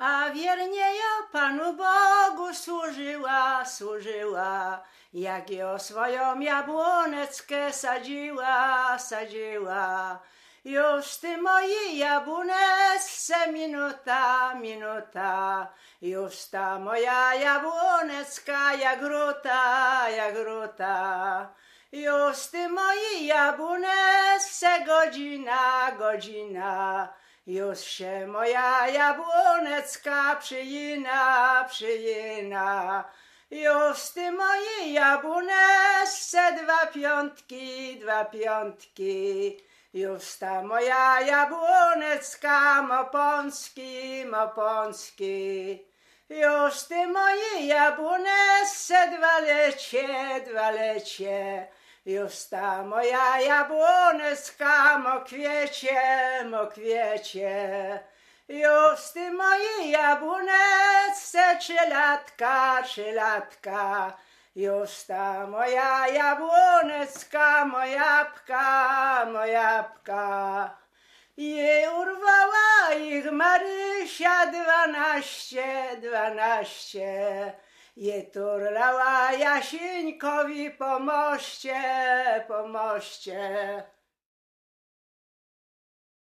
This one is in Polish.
a wiernie ja Panu Bogu służyła, jak ją swoją jabłoneckę sadziła. Już ty mojej jabłonecce minuta, już ta moja jabłonecka jak ruta. Już ty mojej jabłonecce godzina, już się moja jabłonecka przyjina. Już ty mojej jabłonecce dwa piątki, już ta moja jabłonecka mopączki. Już ty mojej jabłonecce dwa lecie, już ta moja jabłonecka mokwiecie. Już ty mojej jabłonecce trzylatka, już ta moja jabłonecka, mojapka. Jej urwała ich Marysia 12, je turlała Jasieńkowi po moście.